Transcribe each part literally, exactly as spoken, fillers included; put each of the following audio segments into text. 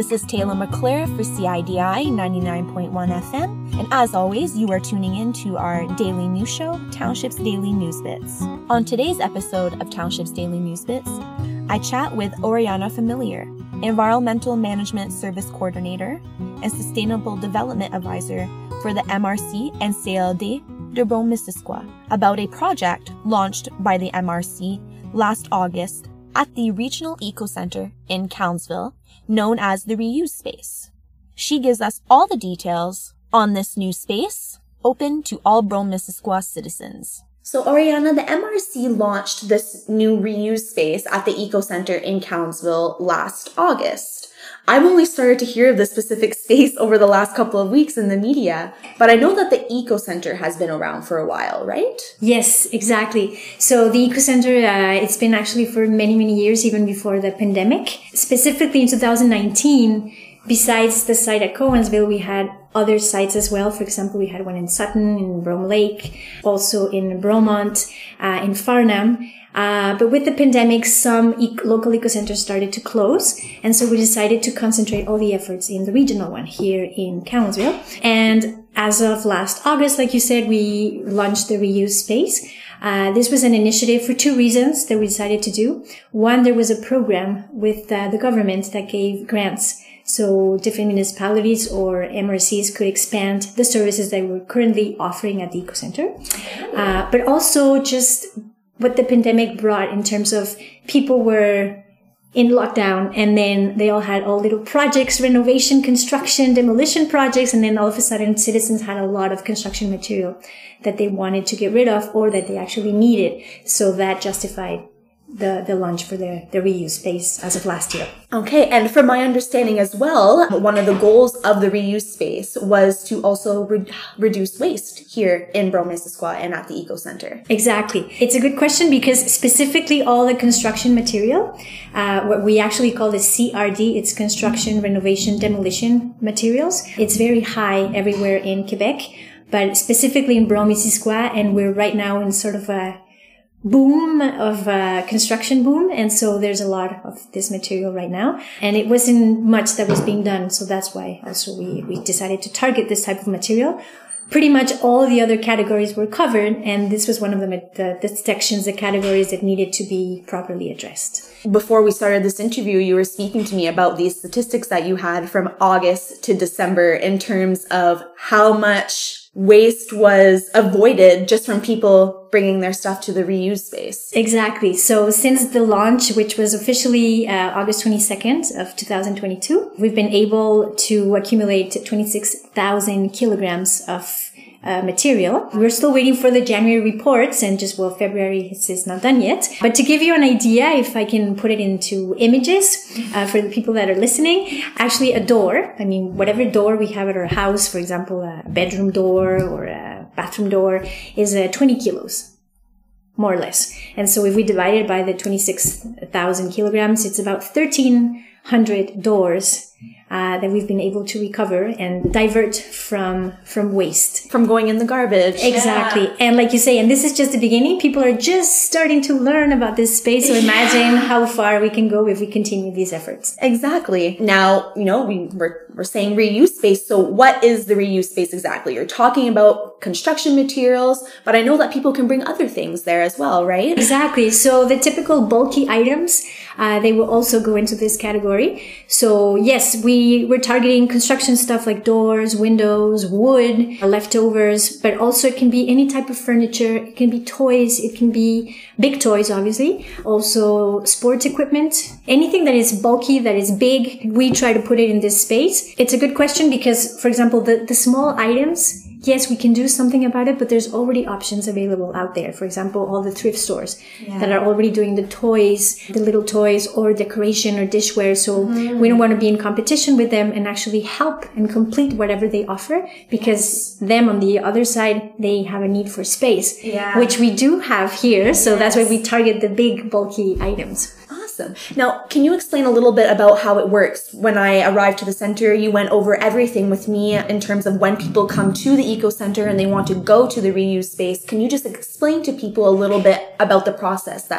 This is Taylor McClure for C I D I ninety-nine point one F M, and as always, you are tuning in to our daily news show, Township's Daily News Bits. On today's episode of Township's Daily News Bits, I chat with Oriana Familiar, Environmental Management Service Coordinator and Sustainable Development Advisor for the M R C and C L D de Brome-Missisquoi, about a project launched by the M R C last August at the Regional Eco Center in Cowansville, known as the Reuse Space. She gives us all the details on this new space, open to all Brome-Missisquoi citizens. So, Oriana, the M R C launched this new reuse space at the Eco Center in Cowansville last August. I've only started to hear of this specific space over the last couple of weeks in the media, but I know that the Eco Center has been around for a while, right? Yes, exactly. So the Eco Center, uh, it's been actually for many, many years, even before the pandemic. Specifically in two thousand nineteen, besides the site at Cowansville, we had other sites as well. For example, we had one in Sutton, in Brome Lake, also in Bromont, uh, in Farnham. Uh, but with the pandemic, some e- local eco centers started to close. And so we decided to concentrate all the efforts in the regional one here in Cowansville. And as of last August, like you said, we launched the reuse space. Uh, this was an initiative for two reasons that we decided to do. One, there was a program with uh, the government that gave grants. So different municipalities or M R Cs could expand the services that we're currently offering at the Eco Center. Uh, but also just what the pandemic brought in terms of people were in lockdown, and then they all had all little projects, renovation, construction, demolition projects, and then all of a sudden citizens had a lot of construction material that they wanted to get rid of or that they actually needed. So that justified the, the launch for the, the reuse space as of last year. Okay, and from my understanding as well, one of the goals of the reuse space was to also re- reduce waste here in Brome-Missisquoi and at the Eco Center. Exactly. It's a good question because specifically all the construction material, uh, what we actually call the C R D, it's construction, renovation, demolition materials. It's very high everywhere in Quebec, but specifically in Brome-Missisquoi, and we're right now in sort of a boom of uh, construction boom, and so there's a lot of this material right now, and it wasn't much that was being done, so that's why also we we decided to target this type of material. Pretty much all the other categories were covered, and this was one of the, the, the sections, the categories that needed to be properly addressed. Before we started this interview, you were speaking to me about these statistics that you had from August to December in terms of how much waste was avoided just from people bringing their stuff to the reuse space. Exactly. So since the launch, which was officially uh, August twenty-second of two thousand twenty-two, we've been able to accumulate twenty-six thousand kilograms of Uh, material. We're still waiting for the January reports, and just, well, February is, is not done yet. But to give you an idea, if I can put it into images uh, for the people that are listening, actually a door, I mean, whatever door we have at our house, for example, a bedroom door or a bathroom door, is uh, twenty kilos. More or less. And so if we divide it by the twenty-six thousand kilograms, it's about thirteen hundred doors Uh, that we've been able to recover and divert from from waste. From going in the garbage. Exactly. Yeah. And like you say, and this is just the beginning, people are just starting to learn about this space, so imagine yeah. how far we can go if we continue these efforts. Exactly. Now, you know, we, we're, we're saying reuse space, so what is the reuse space exactly? You're talking about construction materials, but I know that people can bring other things there as well, right? Exactly. So the typical bulky items, uh, they will also go into this category. So yes, we We, we're targeting construction stuff like doors, windows, wood, leftovers, but also it can be any type of furniture. It can be toys. It can be big toys, obviously. Also sports equipment. Anything that is bulky, that is big, we try to put it in this space. It's a good question because, for example, the, the small items, yes, we can do something about it, but there's already options available out there. For example, all the thrift stores yeah. that are already doing the toys, the little toys or decoration or dishware. So mm. we don't want to be in competition with them and actually help and complete whatever they offer, because them on the other side, they have a need for space, yeah. which we do have here. So yes. that's why we target the big bulky items. Awesome. Now, can you explain a little bit about how it works? When I arrived to the center, you went over everything with me in terms of when people come to the Eco Center and they want to go to the reuse space. Can you just explain to people a little bit about the process that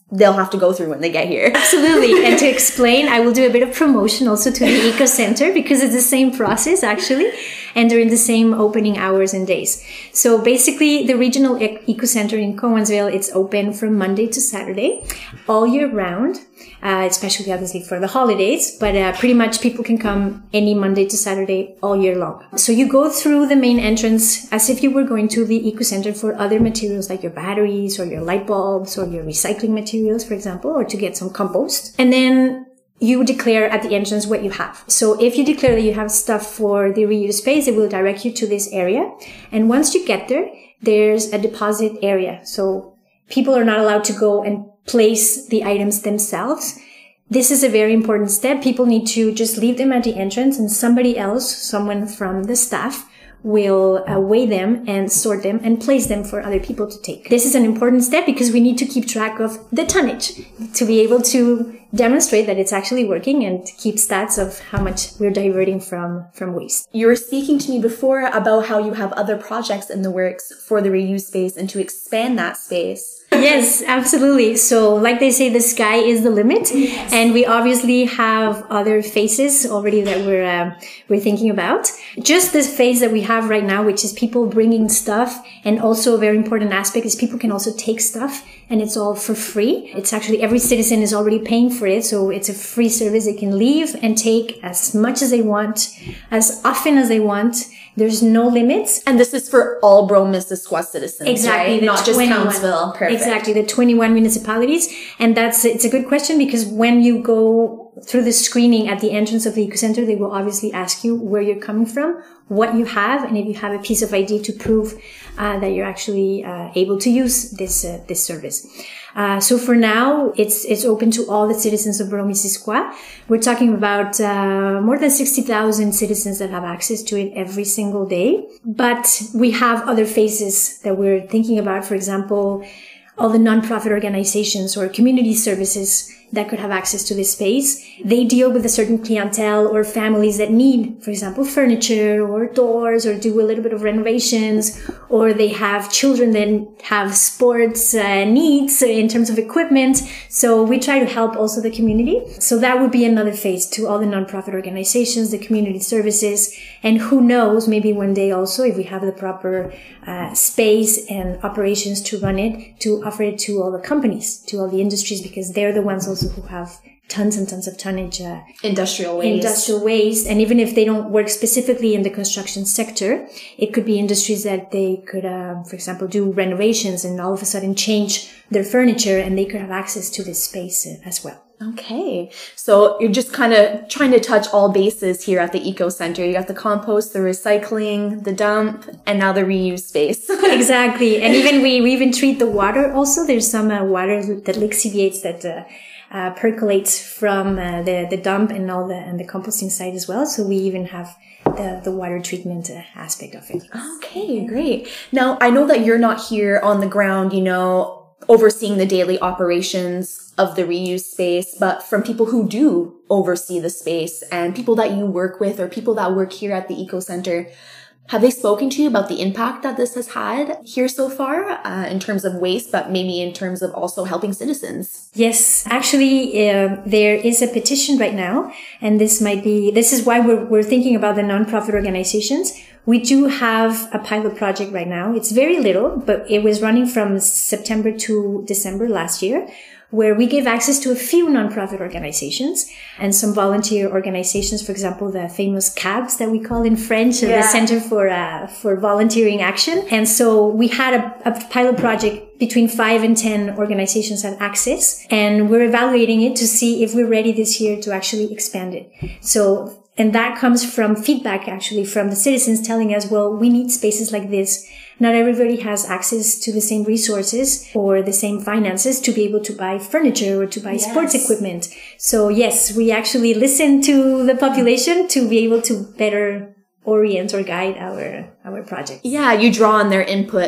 they'll have to go through when they get here. Absolutely. And to explain, I will do a bit of promotion also to the Eco Center because it's the same process actually. And during the same opening hours and days. So basically the regional Eco Center in Cowansville, it's open from Monday to Saturday all year round, uh, especially obviously for the holidays, but uh, pretty much people can come any Monday to Saturday all year long. So you go through the main entrance as if you were going to the Eco Center for other materials like your batteries or your light bulbs or your recycling materials, for example, or to get some compost. And then you declare at the entrance what you have. So if you declare that you have stuff for the reuse space, it will direct you to this area. And once you get there, there's a deposit area. So people are not allowed to go and place the items themselves. This is a very important step. People need to just leave them at the entrance and somebody else, someone from the staff, will uh, weigh them and sort them and place them for other people to take. This is an important step because we need to keep track of the tonnage to be able to demonstrate that it's actually working and keep stats of how much we're diverting from, from waste. You were speaking to me before about how you have other projects in the works for the reuse space and to expand that space. Yes, absolutely. So like they say, the sky is the limit. Yes. And we obviously have other phases already that we're, uh, we're thinking about. Just this phase that we have right now, which is people bringing stuff. And also a very important aspect is people can also take stuff and it's all for free. It's actually every citizen is already paying for it. So it's a free service. They can leave and take as much as they want, as often as they want. There's no limits. And this is for all Brome-Missisquoi citizens, exactly, right? Not just Townsville. Perfect. Exactly, the twenty-one municipalities. And that's, it's a good question because when you go through the screening at the entrance of the Eco Center, they will obviously ask you where you're coming from, what you have, and if you have a piece of I D to prove uh, that you're actually uh, able to use this uh, this service. Uh, so for now, it's it's open to all the citizens of Brome-Missisquoi. We're talking about uh, more than sixty thousand citizens that have access to it every single day. But we have other phases that we're thinking about. For example, all the nonprofit organizations or community services that could have access to this space. They deal with a certain clientele or families that need, for example, furniture or doors or do a little bit of renovations, or they have children that have sports uh, needs in terms of equipment. So we try to help also the community. So that would be another phase to all the nonprofit organizations, the community services, and who knows, maybe one day also, if we have the proper uh, space and operations to run it, to offer it to all the companies, to all the industries, because they're the ones also who have tons and tons of tonnage, uh, industrial waste, industrial waste. And even if they don't work specifically in the construction sector, it could be industries that they could, uh, for example, do renovations and all of a sudden change their furniture, and they could have access to this space uh, as well. Okay. So you're just kind of trying to touch all bases here at the Eco Center. You got the compost, the recycling, the dump, and now the reuse space. Exactly. And even we, we even treat the water also. There's some uh, water that lixiviates that, uh, uh, percolates from, uh, the, the dump and all the, and the composting site as well. So we even have the, the water treatment uh, aspect of it. Okay, great. Now, I know that you're not here on the ground, you know, overseeing the daily operations of the reuse space, but from people who do oversee the space and people that you work with or people that work here at the Eco Center, have they spoken to you about the impact that this has had here so far uh, in terms of waste, but maybe in terms of also helping citizens? Yes, actually, uh, there is a petition right now, and this might be, this is why we're, we're thinking about the nonprofit organizations. We do have a pilot project right now. It's very little, but it was running from September to December last year, where we gave access to a few nonprofit organizations and some volunteer organizations. For example, the famous C A B S that we call in French, yeah. the Center for uh, for Volunteering Action. And so we had a, a pilot project between five and ten organizations had access, and we're evaluating it to see if we're ready this year to actually expand it. So, and that comes from feedback actually from the citizens telling us, well, we need spaces like this. Not everybody has access to the same resources or the same finances to be able to buy furniture or to buy yes. sports equipment. So yes, we actually listen to the population to be able to better orient or guide our, our project. Yeah, you draw on their input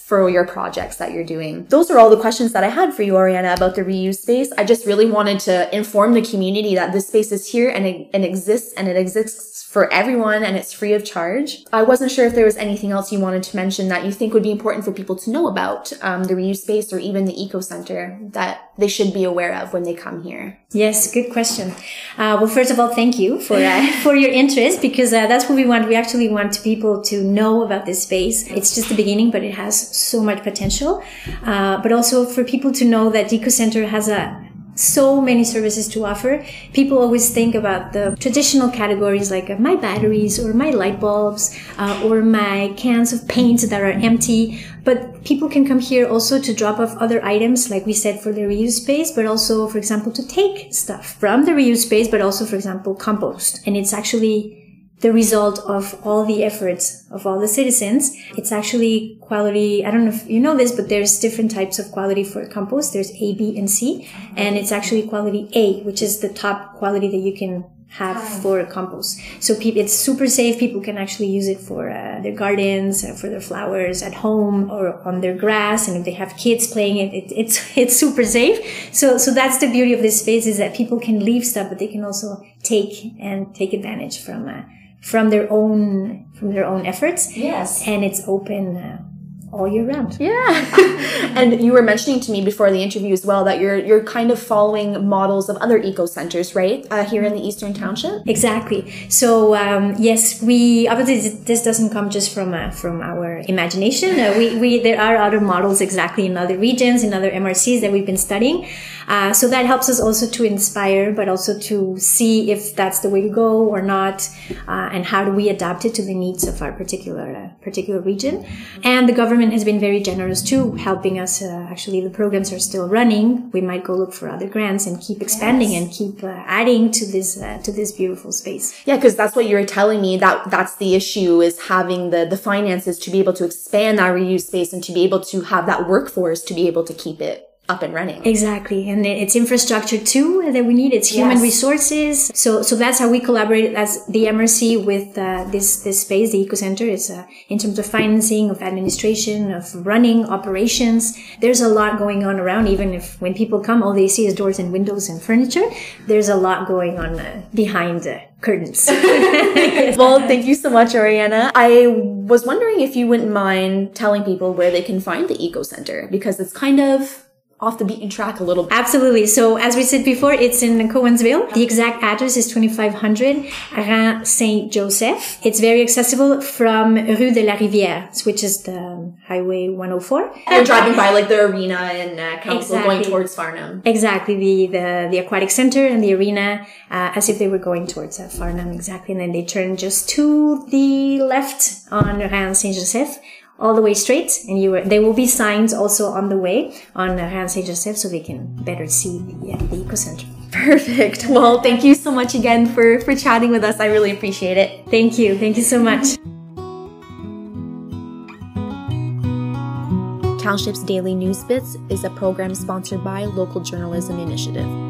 for your projects that you're doing. Those are all the questions that I had for you, Oriana, about the reuse space. I just really wanted to inform the community that this space is here and it, and exists and it exists for everyone and it's free of charge. I wasn't sure if there was anything else you wanted to mention that you think would be important for people to know about um, the reuse space or even the eco center that they should be aware of when they come here. Yes, good question. Uh, well, first of all, thank you for uh, for your interest, because uh, that's what we want. We actually want people to know about this space. It's just the beginning, but it has so much potential. Uh, but also for people to know that Eco Center has a so many services to offer. People always think about the traditional categories like uh, my batteries or my light bulbs uh, or my cans of paint that are empty. But people can come here also to drop off other items, like we said, for the reuse space, but also, for example, to take stuff from the reuse space, but also, for example, compost. And it's actually the result of all the efforts of all the citizens. It's actually quality. I don't know if you know this, but there's different types of quality for compost. There's A, B, and C. And it's actually quality A, which is the top quality that you can have for compost. So people, it's super safe. People can actually use it for uh, their gardens, uh, for their flowers at home or on their grass. And if they have kids playing it, it it's it's super safe. So so that's the beauty of this space, is that people can leave stuff, but they can also take and take advantage from uh, from their own from their own efforts. Yes. And it's open uh, all year round. Yeah. And you were mentioning to me before the interview as well that you're you're kind of following models of other eco centers, right? Uh, here in the Eastern Township. Exactly. So um, yes, we obviously this doesn't come just from uh, from our imagination. Uh, we we there are other models exactly in other regions, in other M R Cs that we've been studying. Uh, so that helps us also to inspire, but also to see if that's the way to go or not, uh, and how do we adapt it to the needs of our particular uh, particular region. And the government has been very generous too, helping us. Uh, actually, the programs are still running. We might go look for other grants and keep expanding yes. and keep uh, adding to this uh, to this beautiful space. Yeah, because that's what you were telling me, that that's the issue, is having the the finances to be able to expand that reuse space and to be able to have that workforce to be able to keep it up and running. Exactly. And it's infrastructure too that we need. It's human yes. resources. So, so that's how we collaborate as the M R C with uh, this, this space, the Eco Center. It's uh, in terms of financing, of administration, of running operations. There's a lot going on around. Even if when people come, all they see is doors and windows and furniture. There's a lot going on uh, behind the curtains. Well, thank you so much, Oriana. I was wondering if you wouldn't mind telling people where they can find the Eco Center, because it's kind of off the beaten track a little bit. Absolutely. So as we said before, it's in Cowansville. The exact address is twenty-five hundred Rue Saint-Joseph. It's very accessible from Rue de la Rivière, which is the Highway one oh four. You're driving by like the arena and uh, council exactly. going towards Farnham. Exactly. The, the, the aquatic center and the arena, uh, as if they were going towards uh, Farnham. Exactly. And then they turn just to the left on Rue Saint-Joseph, all the way straight, and you were, there will be signs also on the way on Rue Saint-Joseph, so they can better see the, uh, the Eco Center. Perfect. Well, thank you so much again for, for chatting with us. I really appreciate it. Thank you. Thank you so much. Township's Daily News Bits is a program sponsored by Local Journalism Initiative.